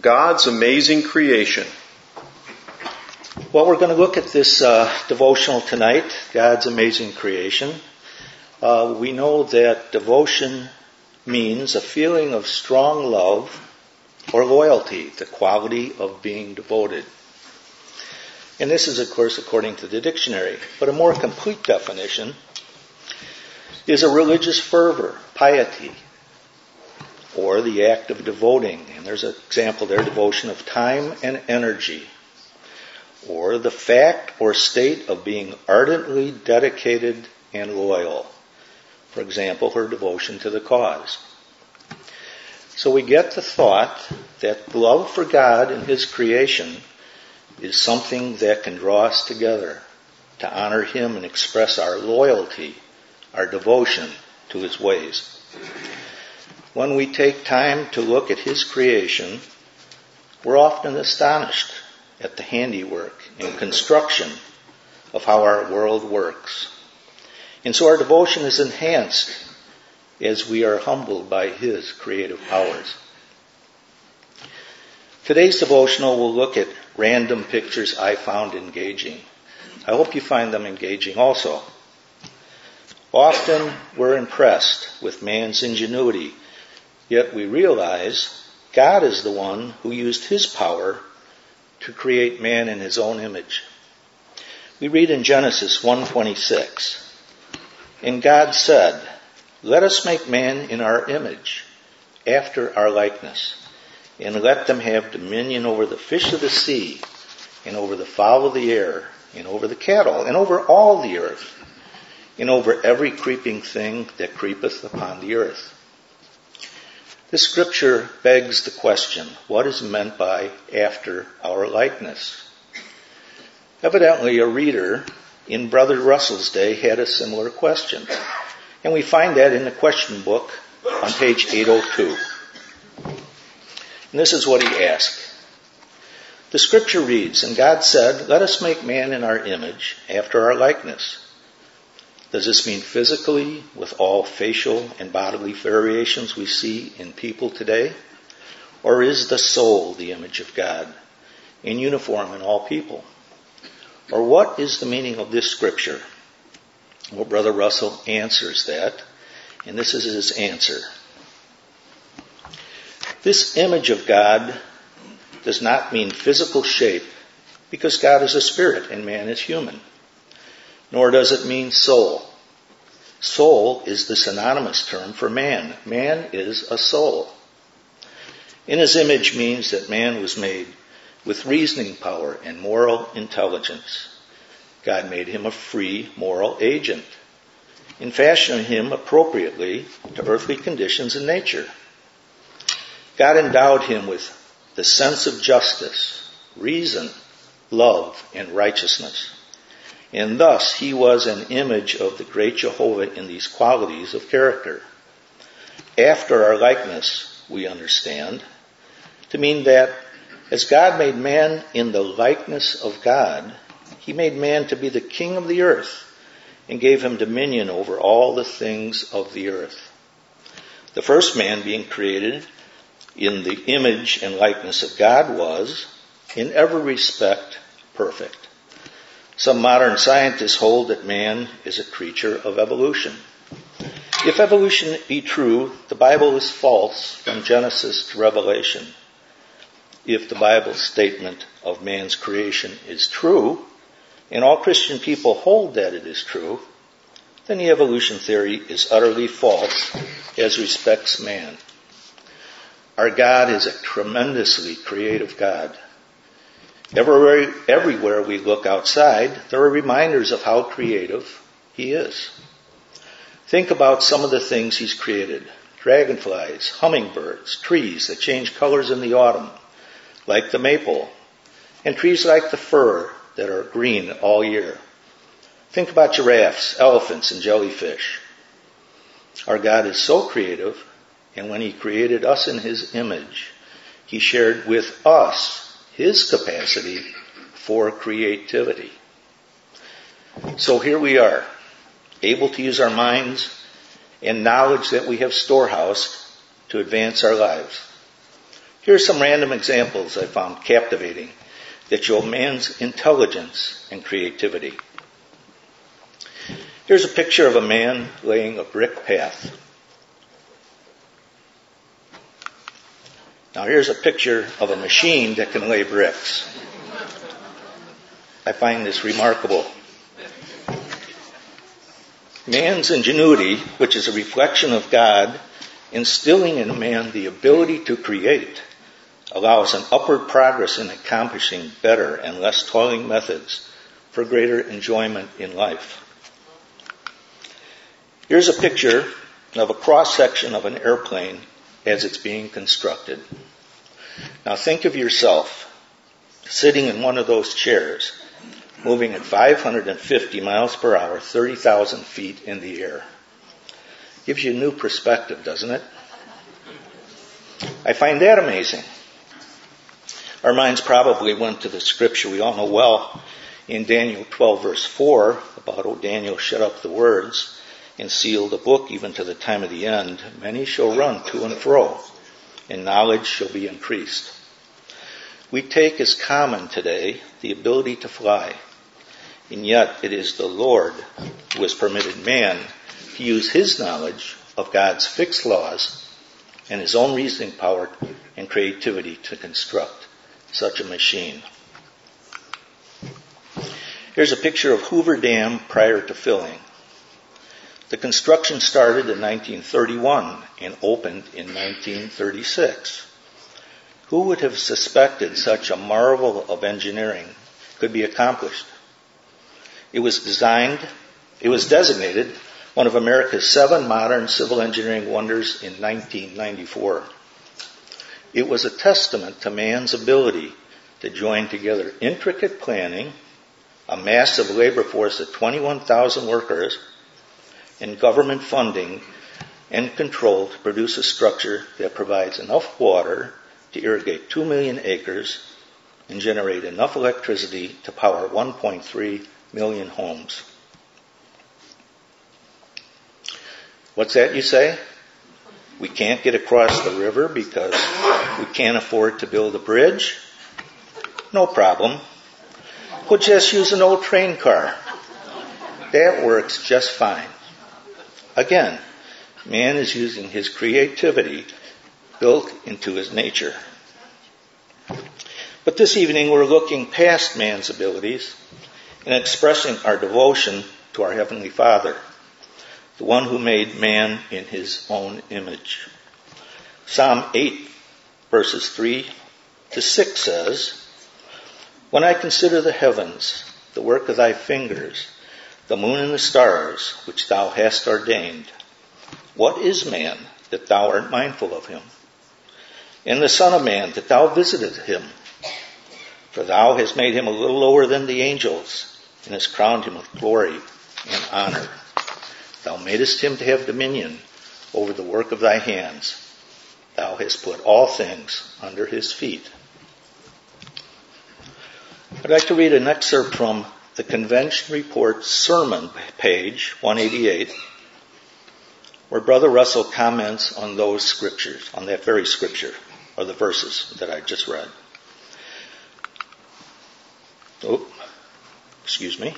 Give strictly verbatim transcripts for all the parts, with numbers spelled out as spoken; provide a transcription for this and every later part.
God's amazing creation. Well, we're going to look at this uh, devotional tonight, God's amazing creation. Uh, we know that devotion means a feeling of strong love or loyalty, the quality of being devoted. And this is, of course, according to the dictionary. But a more complete definition is a religious fervor, piety, or the act of devoting. And there's an example there, devotion of time and energy, or the fact or state of being ardently dedicated and loyal. For example, her devotion to the cause. So we get the thought that love for God and His creation is something that can draw us together to honor Him and express our loyalty, our devotion to His ways. When we take time to look at His creation, we're often astonished at the handiwork and construction of how our world works. And so our devotion is enhanced as we are humbled by His creative powers. Today's devotional will look at random pictures I found engaging. I hope you find them engaging also. Often we're impressed with man's ingenuity, yet we realize God is the one who used His power to create man in His own image. We read in Genesis one twenty-six, "And God said, let us make man in our image, after our likeness, and let them have dominion over the fish of the sea, and over the fowl of the air, and over the cattle, and over all the earth, and over every creeping thing that creepeth upon the earth." This scripture begs the question, what is meant by after our likeness? Evidently, a reader in Brother Russell's day had a similar question. And we find that in the question book on page eight oh two. And this is what he asked. The scripture reads, "And God said, let us make man in our image, after our likeness." Does this mean physically, with all facial and bodily variations we see in people today? Or is the soul the image of God, in uniform in all people? Or what is the meaning of this scripture? Well, Brother Russell answers that, and this is his answer. This image of God does not mean physical shape, because God is a spirit and man is human. Nor does it mean soul. Soul is the synonymous term for man. Man is a soul. In His image means that man was made with reasoning power and moral intelligence. God made him a free moral agent in fashioning him appropriately to earthly conditions and nature. God endowed him with the sense of justice, reason, love, and righteousness. And thus he was an image of the great Jehovah in these qualities of character. After our likeness, we understand, to mean that as God made man in the likeness of God, He made man to be the king of the earth and gave him dominion over all the things of the earth. The first man being created in the image and likeness of God was, in every respect, perfect. Some modern scientists hold that man is a creature of evolution. If evolution be true, the Bible is false from Genesis to Revelation. If the Bible's statement of man's creation is true, and all Christian people hold that it is true, then the evolution theory is utterly false as respects man. Our God is a tremendously creative God. Everywhere, everywhere we look outside, there are reminders of how creative He is. Think about some of the things He's created. Dragonflies, hummingbirds, trees that change colors in the autumn, like the maple, and trees like the fir that are green all year. Think about giraffes, elephants, and jellyfish. Our God is so creative, and when He created us in His image, He shared with us His capacity for creativity. So here we are, able to use our minds and knowledge that we have storehoused to advance our lives. Here are some random examples I found captivating that show man's intelligence and creativity. Here's a picture of a man laying a brick path. Now here's a picture of a machine that can lay bricks. I find this remarkable. Man's ingenuity, which is a reflection of God, instilling in man the ability to create, allows an upward progress in accomplishing better and less toiling methods for greater enjoyment in life. Here's a picture of a cross-section of an airplane as it's being constructed. Now think of yourself sitting in one of those chairs, moving at five hundred fifty miles per hour, thirty thousand feet in the air. Gives you a new perspective, doesn't it? I find that amazing. Our minds probably went to the scripture we all know well in Daniel twelve verse four about, "O Daniel, shut up the words and seal the book even to the time of the end. Many shall run to and fro, and knowledge shall be increased." We take as common today the ability to fly, and yet it is the Lord who has permitted man to use his knowledge of God's fixed laws and his own reasoning power and creativity to construct such a machine. Here's a picture of Hoover Dam prior to filling. The construction started in nineteen thirty-one and opened in nineteen thirty-six. Who would have suspected such a marvel of engineering could be accomplished? It was designed, it was designated one of America's seven modern civil engineering wonders in nineteen ninety-four. It was a testament to man's ability to join together intricate planning, a massive labor force of twenty-one thousand workers, and government funding and control to produce a structure that provides enough water to irrigate two million acres and generate enough electricity to power one point three million homes. What's that you say? We can't get across the river because we can't afford to build a bridge? No problem. We'll just use an old train car. That works just fine. Again, man is using his creativity built into his nature. But this evening we're looking past man's abilities and expressing our devotion to our Heavenly Father, the one who made man in his own image. Psalm eight, verses three to six says, "When I consider the heavens, the work of thy fingers, the moon and the stars, which thou hast ordained, what is man that thou art mindful of him? And the Son of Man that thou visited him? For thou hast made him a little lower than the angels, and hast crowned him with glory and honor. Thou madest him to have dominion over the work of thy hands. Thou hast put all things under his feet." I'd like to read an excerpt from the Convention Report Sermon, page one eighty-eight, where Brother Russell comments on those scriptures, on that very scripture, or the verses that I just read. Oh, excuse me.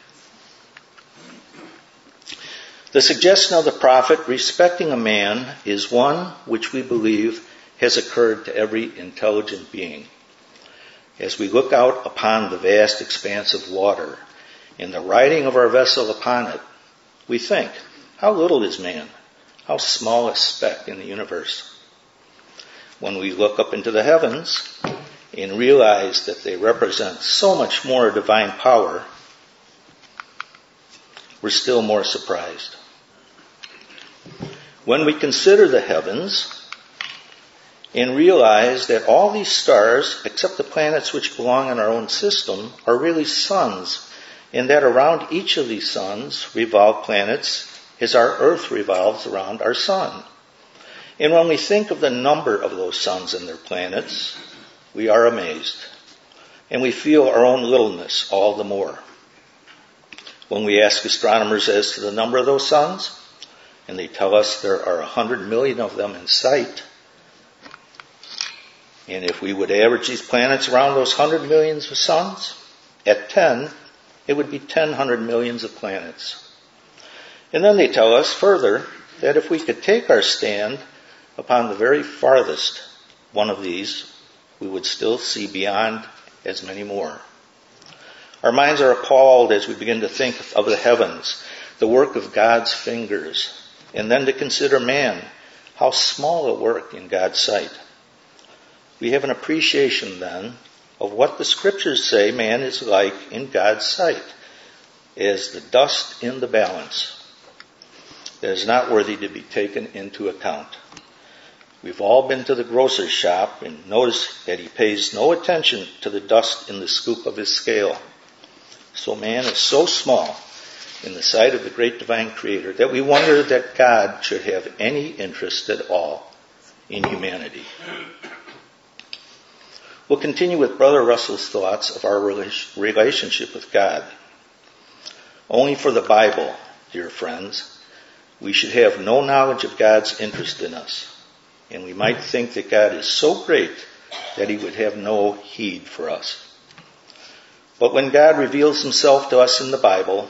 The suggestion of the prophet respecting a man is one which we believe has occurred to every intelligent being. As we look out upon the vast expanse of water and the riding of our vessel upon it, we think, how little is man? How small a speck in the universe? When we look up into the heavens and realize that they represent so much more divine power, we're still more surprised. When we consider the heavens and realize that all these stars, except the planets which belong in our own system, are really suns, and that around each of these suns revolve planets as our Earth revolves around our sun. And when we think of the number of those suns and their planets, we are amazed, and we feel our own littleness all the more. When we ask astronomers as to the number of those suns, and they tell us there are a hundred million of them in sight, And if we would average these planets around those hundred millions of suns, at ten, it would be ten hundred millions of planets. And then they tell us further that if we could take our stand upon the very farthest one of these, we would still see beyond as many more. Our minds are appalled as we begin to think of the heavens, the work of God's fingers, and then to consider man, how small a work in God's sight. We have an appreciation then of what the scriptures say man is like in God's sight, as the dust in the balance that is not worthy to be taken into account. We've all been to the grocer's shop and noticed that he pays no attention to the dust in the scoop of his scale. So man is so small in the sight of the great divine Creator that we wonder that God should have any interest at all in humanity. We'll continue with Brother Russell's thoughts of our relationship with God. Only for the Bible, dear friends, we should have no knowledge of God's interest in us, and we might think that God is so great that he would have no heed for us. But when God reveals himself to us in the Bible,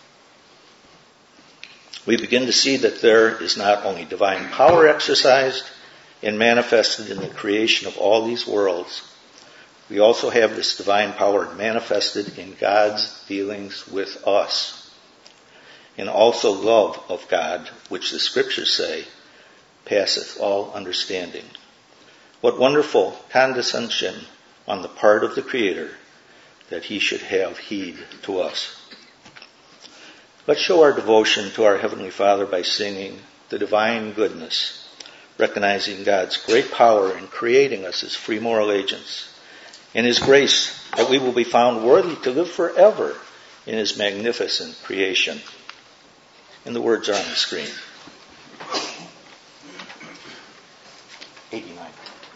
we begin to see that there is not only divine power exercised and manifested in the creation of all these worlds, we also have this divine power manifested in God's dealings with us, and also love of God, which the scriptures say passeth all understanding. What wonderful condescension on the part of the Creator that he should have heed to us. Let's show our devotion to our Heavenly Father by singing the divine goodness, recognizing God's great power in creating us as free moral agents, and his grace that we will be found worthy to live forever in his magnificent creation. And the words are on the screen. eighty-nine.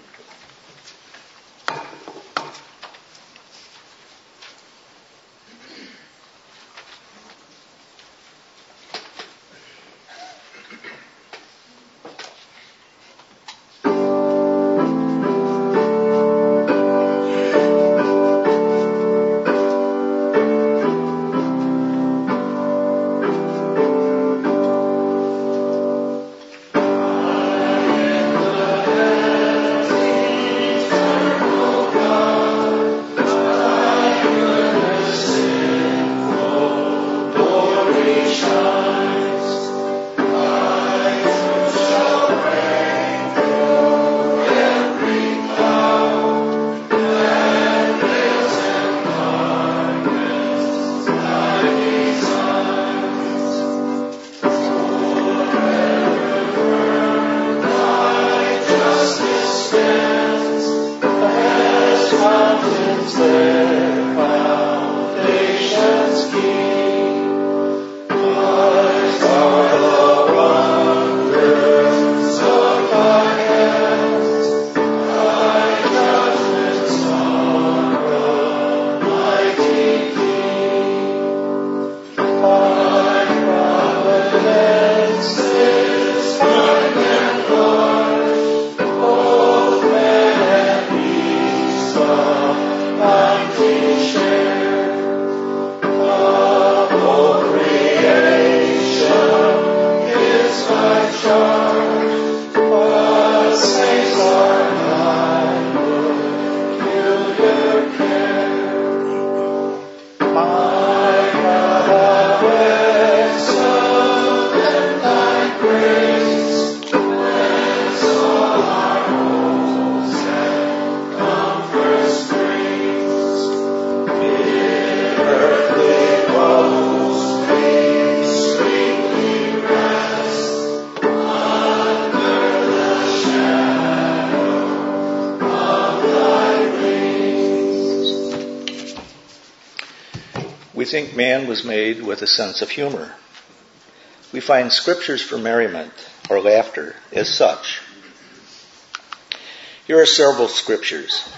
We think man was made with a sense of humor. We find scriptures for merriment or laughter as such. Here are several scriptures.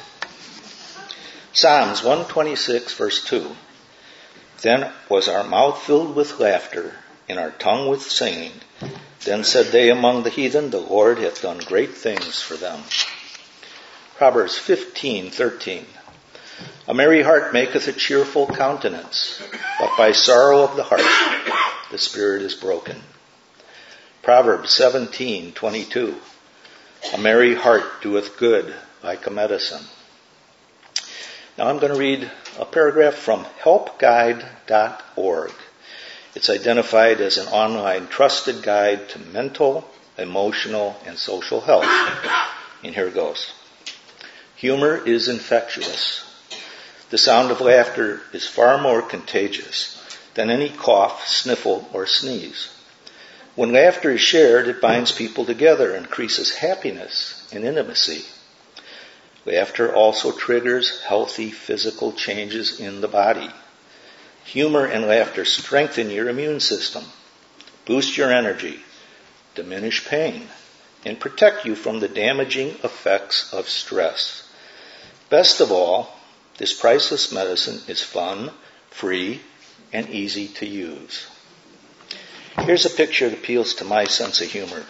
Psalms one twenty-six, verse two. Then was our mouth filled with laughter, and our tongue with singing. Then said they among the heathen, the Lord hath done great things for them. Proverbs fifteen thirteen. A merry heart maketh a cheerful countenance, but by sorrow of the heart the spirit is broken. Proverbs seventeen twenty-two. A merry heart doeth good like a medicine. Now I'm going to read a paragraph from help guide dot org. It's identified as an online trusted guide to mental, emotional, and social health. And here it goes. Humor is infectious. The sound of laughter is far more contagious than any cough, sniffle, or sneeze. When laughter is shared, it binds people together and increases happiness and intimacy. Laughter also triggers healthy physical changes in the body. Humor and laughter strengthen your immune system, boost your energy, diminish pain, and protect you from the damaging effects of stress. Best of all, this priceless medicine is fun, free, and easy to use. Here's a picture that appeals to my sense of humor.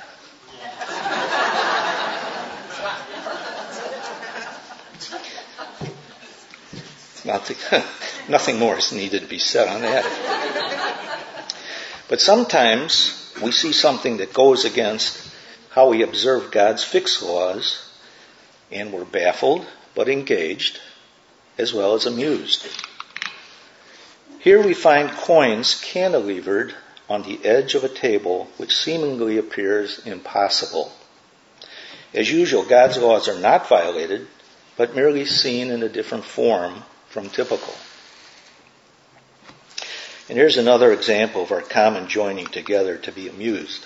Nothing, nothing more is needed to be said on that. But sometimes we see something that goes against how we observe God's fixed laws, and we're baffled but engaged, as well as amused. Here we find coins cantilevered on the edge of a table, which seemingly appears impossible. As usual, God's laws are not violated, but merely seen in a different form from typical. And here's another example of our common joining together to be amused.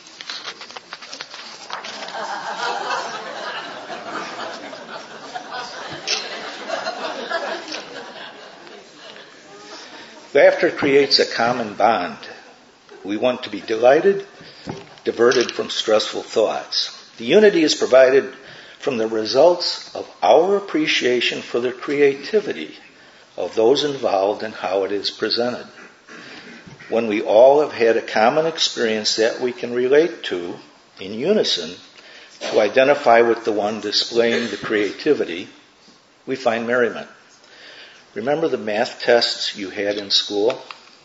Laughter creates a common bond. We want to be delighted, diverted from stressful thoughts. The unity is provided from the results of our appreciation for the creativity of those involved in how it is presented. When we all have had a common experience that we can relate to in unison to identify with the one displaying the creativity, we find merriment. Remember the math tests you had in school?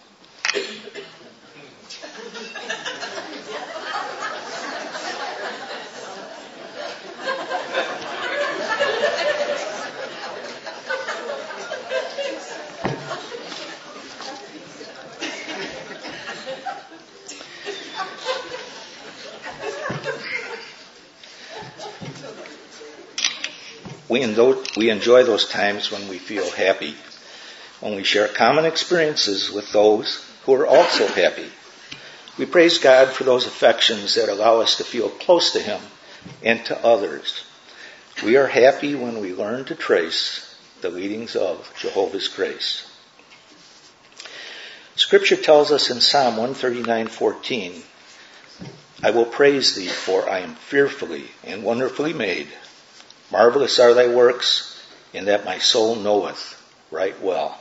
We enjoy those times when we feel happy, when we share common experiences with those who are also happy. We praise God for those affections that allow us to feel close to Him and to others. We are happy when we learn to trace the leadings of Jehovah's grace. Scripture tells us in Psalm one thirty-nine fourteen, I will praise Thee, for I am fearfully and wonderfully made. Marvelous are Thy works, and that my soul knoweth right well.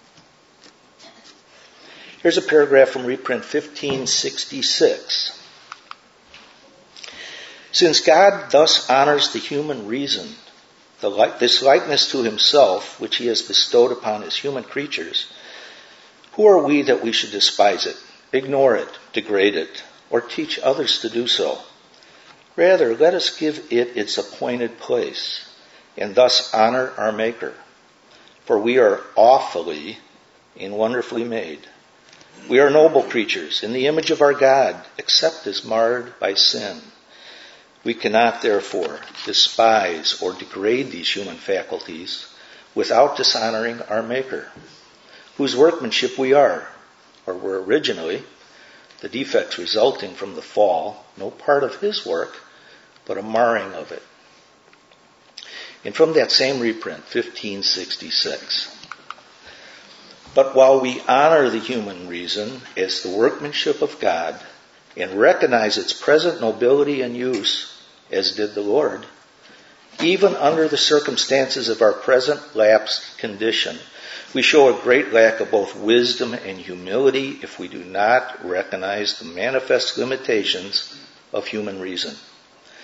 Here's a paragraph from reprint fifteen sixty-six. Since God thus honors the human reason, the like, this likeness to Himself, which He has bestowed upon His human creatures, who are we that we should despise it, ignore it, degrade it, or teach others to do so? Rather, let us give it its appointed place, and thus honor our Maker. For we are awfully and wonderfully made. We are noble creatures in the image of our God, except as marred by sin. We cannot, therefore, despise or degrade these human faculties without dishonoring our Maker, whose workmanship we are, or were originally, the defects resulting from the fall, no part of His work, but a marring of it. And from that same reprint, fifteen sixty-six. But while we honor the human reason as the workmanship of God and recognize its present nobility and use, as did the Lord, even under the circumstances of our present lapsed condition, we show a great lack of both wisdom and humility if we do not recognize the manifest limitations of human reason.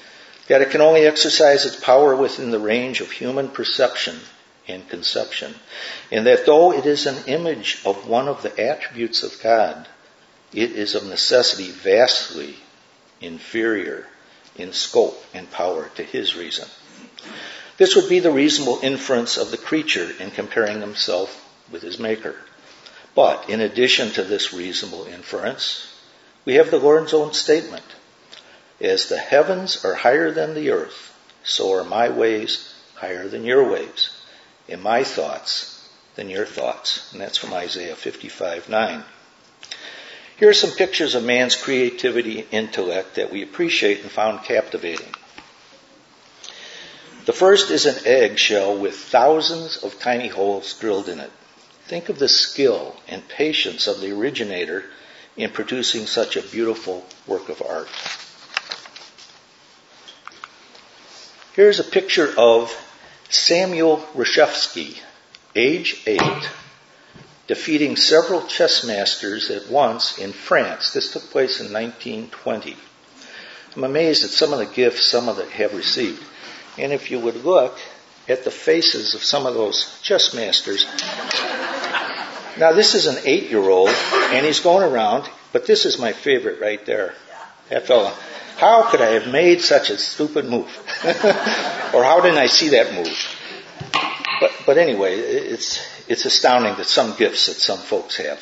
Yet it can only exercise its power within the range of human perception and conception, and that though it is an image of one of the attributes of God, it is of necessity vastly inferior in scope and power to his reason. This would be the reasonable inference of the creature in comparing himself with his maker. But in addition to this reasonable inference, we have the Lord's own statement. As the heavens are higher than the earth, so are my ways higher than your ways, and my thoughts than your thoughts. And that's from Isaiah fifty-five nine. Here are some pictures of man's creativity and intellect that we appreciate and found captivating. The first is an eggshell with thousands of tiny holes drilled in it. Think of the skill and patience of the originator in producing such a beautiful work of art. Here's a picture of Samuel Reshevsky, age eight, defeating several chess masters at once in France. This took place in nineteen twenty. I'm amazed at some of the gifts some of them have received. And if you would look at the faces of some of those chess masters. Now this is an eight-year-old, and he's going around, but this is my favorite right there. That fella. How could I have made such a stupid move? Or how didn't I see that move? But, but anyway, it's, it's astounding that some gifts that some folks have.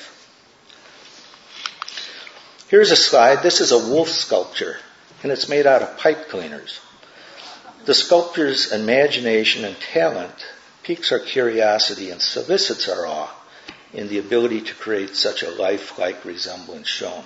Here's a slide. This is a wolf sculpture, and it's made out of pipe cleaners. The sculptor's imagination and talent piques our curiosity and solicits our awe in the ability to create such a lifelike resemblance shown.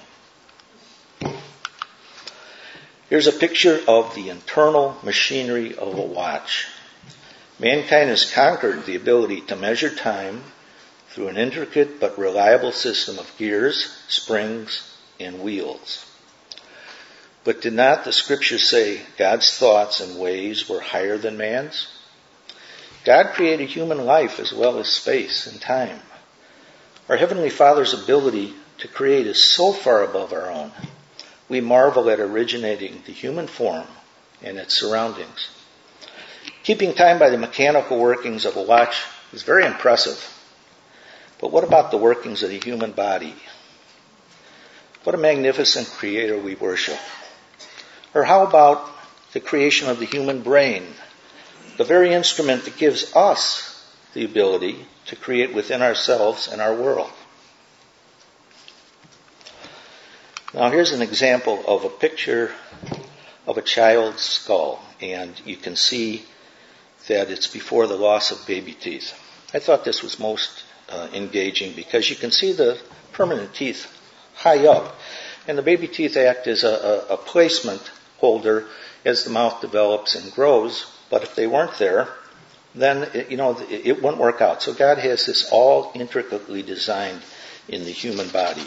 Here's a picture of the internal machinery of a watch. Mankind has conquered the ability to measure time through an intricate but reliable system of gears, springs, and wheels. But did not the scriptures say God's thoughts and ways were higher than man's? God created human life as well as space and time. Our Heavenly Father's ability to create is so far above our own. We marvel at originating the human form and its surroundings. Keeping time by the mechanical workings of a watch is very impressive. But what about the workings of the human body? What a magnificent creator we worship. Or how about the creation of the human brain, the very instrument that gives us the ability to create within ourselves and our world? Now here's an example of a picture of a child's skull, and you can see that it's before the loss of baby teeth. I thought this was most uh, engaging because you can see the permanent teeth high up, and the baby teeth act as a, a, a placement holder as the mouth develops and grows, but if they weren't there, then it, you know it, it wouldn't work out. So God has this all intricately designed in the human body.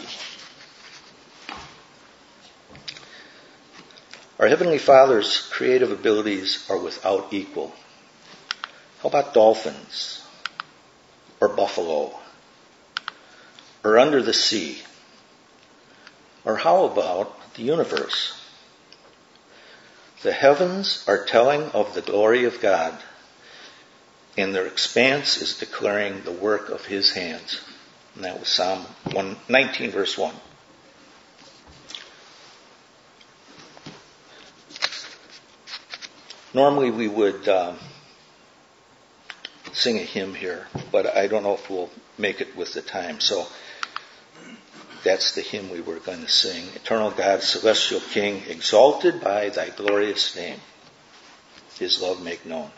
Our Heavenly Father's creative abilities are without equal. How about dolphins? Or buffalo? Or under the sea? Or how about the universe? The heavens are telling of the glory of God, and their expanse is declaring the work of His hands. And that was Psalm one nineteen, verse one. Normally we would um, sing a hymn here, but I don't know if we'll make it with the time. So that's the hymn we were going to sing. Eternal God, celestial King, exalted by thy glorious name, His love make known.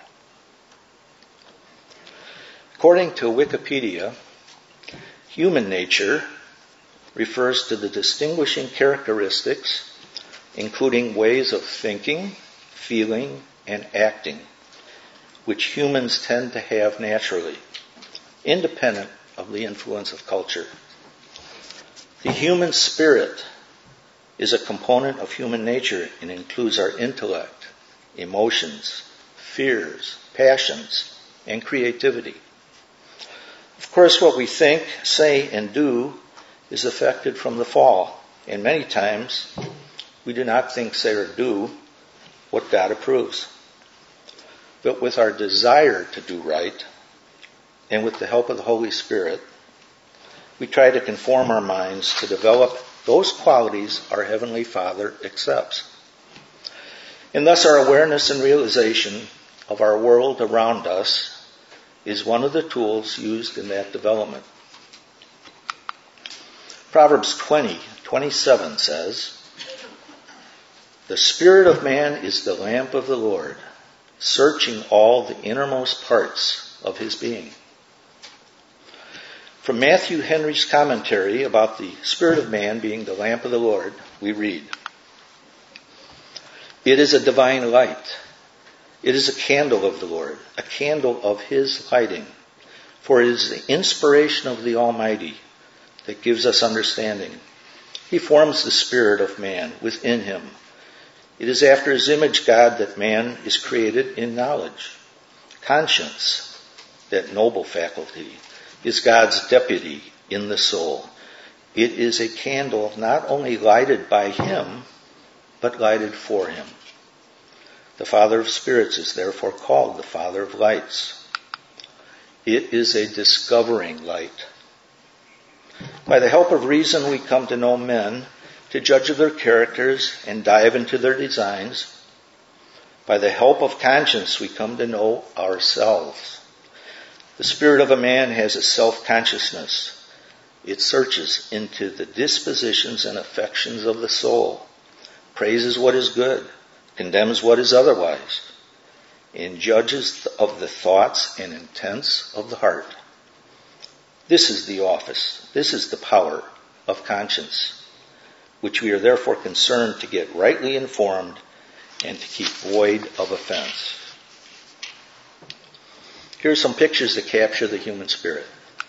According to Wikipedia, human nature refers to the distinguishing characteristics, including ways of thinking, feeling, and acting, which humans tend to have naturally, independent of the influence of culture. The human spirit is a component of human nature and includes our intellect, emotions, fears, passions, and creativity. Of course, what we think, say, and do is affected from the fall, and many times we do not think, say, or do what God approves. But with our desire to do right, and with the help of the Holy Spirit, we try to conform our minds to develop those qualities our Heavenly Father accepts. And thus our awareness and realization of our world around us is one of the tools used in that development. Proverbs twenty, twenty-seven says, "The spirit of man is the lamp of the Lord, searching all the innermost parts of his being." From Matthew Henry's commentary about the spirit of man being the lamp of the Lord, we read, "It is a divine light. It is a candle of the Lord, a candle of his lighting. For it is the inspiration of the Almighty that gives us understanding. He forms the spirit of man within him. It is after his image, God, that man is created in knowledge. Conscience, that noble faculty, is God's deputy in the soul. It is a candle not only lighted by him, but lighted for him. The Father of spirits is therefore called the Father of lights. It is a discovering light. By the help of reason, we come to know men, to judge of their characters and dive into their designs. By the help of conscience, we come to know ourselves. The spirit of a man has a self-consciousness. It searches into the dispositions and affections of the soul, praises what is good, condemns what is otherwise, and judges of the thoughts and intents of the heart. This is the office, this is the power of conscience, which we are therefore concerned to get rightly informed and to keep void of offense. Here are some pictures that capture the human spirit.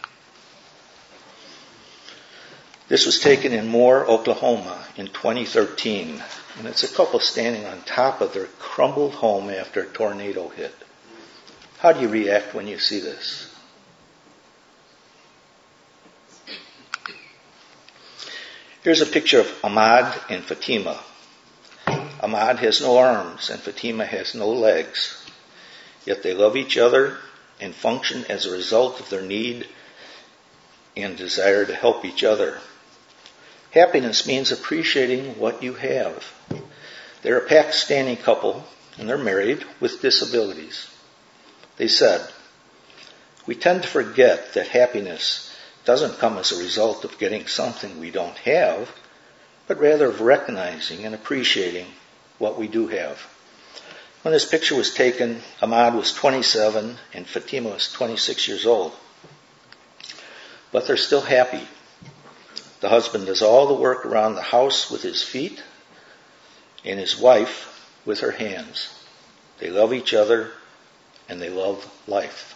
This was taken in Moore, Oklahoma in twenty thirteen, and it's a couple standing on top of their crumbled home after a tornado hit. How do you react when you see this? Here's a picture of Ahmad and Fatima. Ahmad has no arms and Fatima has no legs, yet they love each other and function as a result of their need and desire to help each other. Happiness means appreciating what you have. They're a Pakistani couple, and they're married with disabilities. They said, "We tend to forget that happiness doesn't come as a result of getting something we don't have, but rather of recognizing and appreciating what we do have." When this picture was taken, Ahmad was twenty-seven and Fatima was twenty-six years old. But they're still happy. The husband does all the work around the house with his feet and his wife with her hands. They love each other and they love life.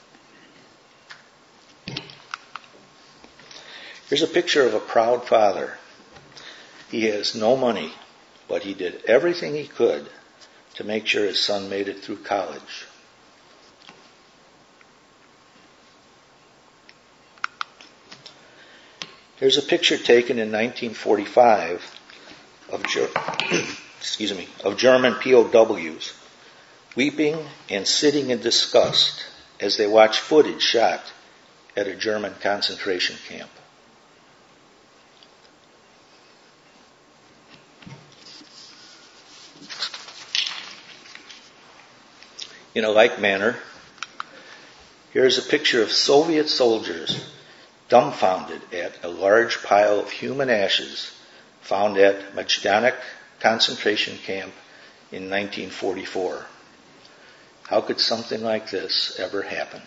Here's a picture of a proud father. He has no money, but he did everything he could to make sure his son made it through college. Here's a picture taken in nineteen forty-five of, Ger- excuse me, of German P O Ws weeping and sitting in disgust as they watch footage shot at a German concentration camp. In a like manner, here's a picture of Soviet soldiers dumbfounded at a large pile of human ashes found at Majdanek concentration camp in nineteen forty-four. How could something like this ever happen?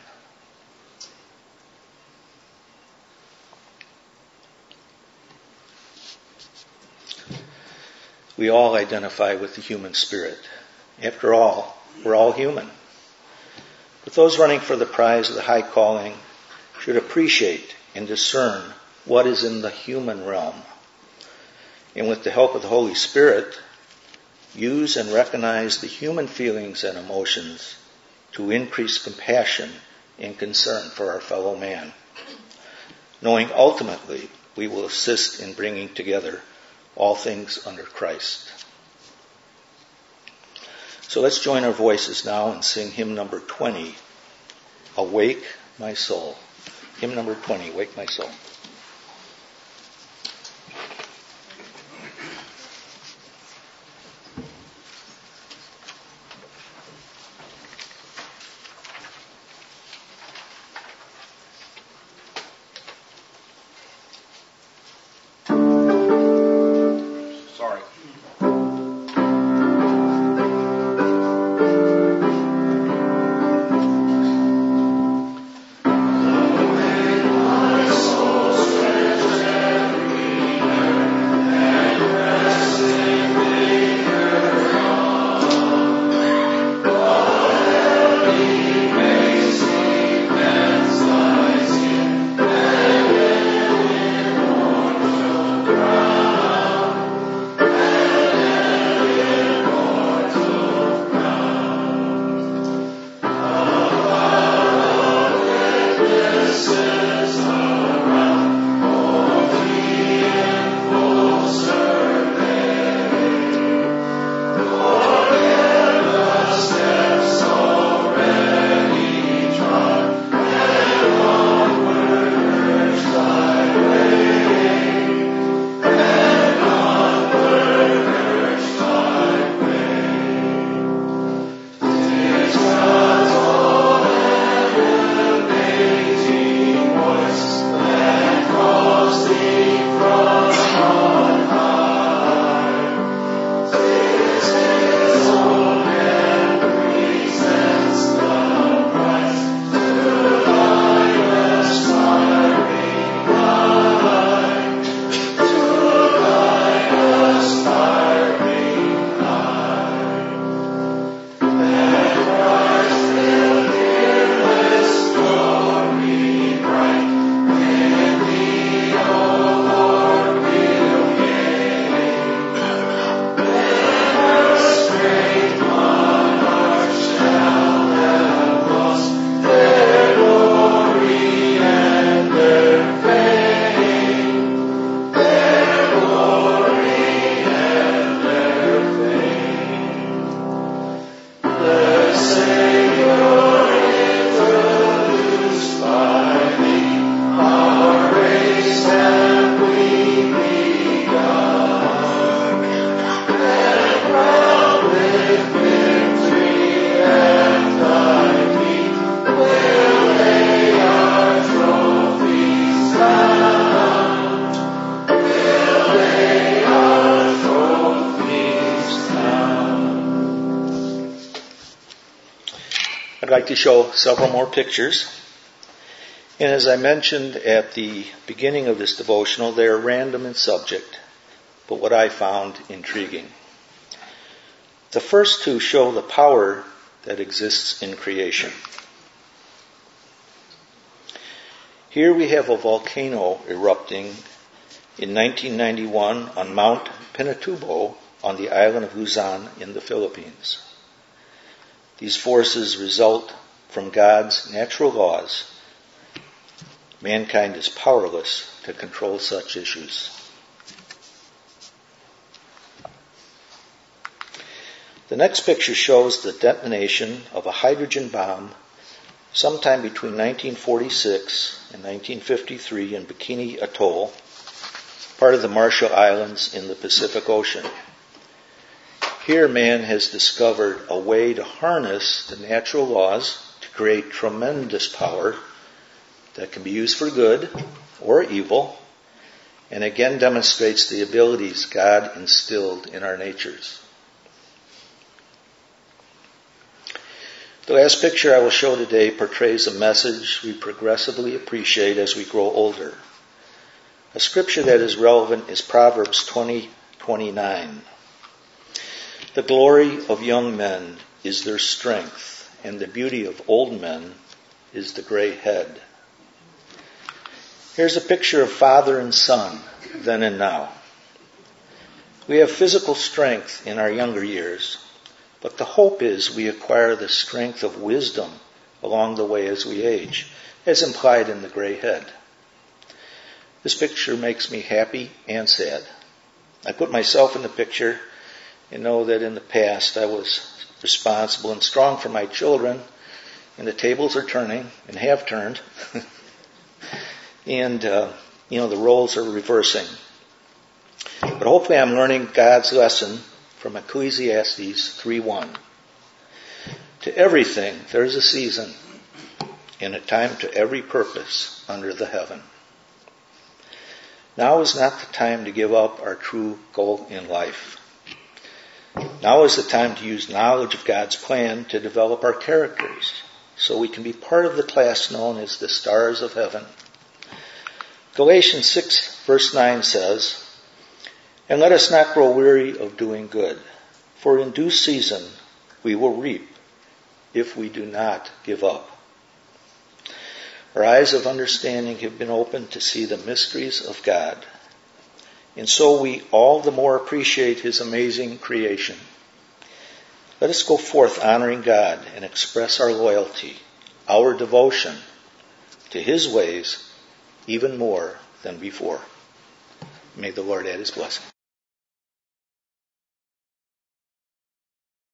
We all identify with the human spirit. After all, we're all human. But those running for the prize of the high calling should appreciate and discern what is in the human realm. And with the help of the Holy Spirit, use and recognize the human feelings and emotions to increase compassion and concern for our fellow man, knowing ultimately we will assist in bringing together all things under Christ. So let's join our voices now and sing hymn number twenty, Awake My Soul. Hymn number twenty, Awake My Soul. I'd like to show several more pictures. And as I mentioned at the beginning of this devotional, they are random in subject, but what I found intriguing. The first two show the power that exists in creation. Here we have a volcano erupting in nineteen ninety-one on Mount Pinatubo on the island of Luzon in the Philippines. These forces result from God's natural laws. Mankind is powerless to control such issues. The next picture shows the detonation of a hydrogen bomb sometime between nineteen forty-six and nineteen fifty-three in Bikini Atoll, part of the Marshall Islands in the Pacific Ocean. Here man has discovered a way to harness the natural laws to create tremendous power that can be used for good or evil, and again demonstrates the abilities God instilled in our natures. The last picture I will show today portrays a message we progressively appreciate as we grow older. A scripture that is relevant is Proverbs twenty twenty-nine. The glory of young men is their strength, and the beauty of old men is the gray head. Here's a picture of father and son, then and now. We have physical strength in our younger years, but the hope is we acquire the strength of wisdom along the way as we age, as implied in the gray head. This picture makes me happy and sad. I put myself in the picture and know that in the past I was responsible and strong for my children, and the tables are turning and have turned. and, uh, you know, the roles are reversing. But hopefully I'm learning God's lesson from Ecclesiastes three one. To everything there is a season, and a time to every purpose under the heaven. Now is not the time to give up our true goal in life. Now is the time to use knowledge of God's plan to develop our characters, so we can be part of the class known as the stars of heaven. Galatians six verse nine says, "And let us not grow weary of doing good, for in due season we will reap if we do not give up." Our eyes of understanding have been opened to see the mysteries of God, and so we all the more appreciate His amazing creation. Let us go forth honoring God and express our loyalty, our devotion to His ways even more than before. May the Lord add His blessing.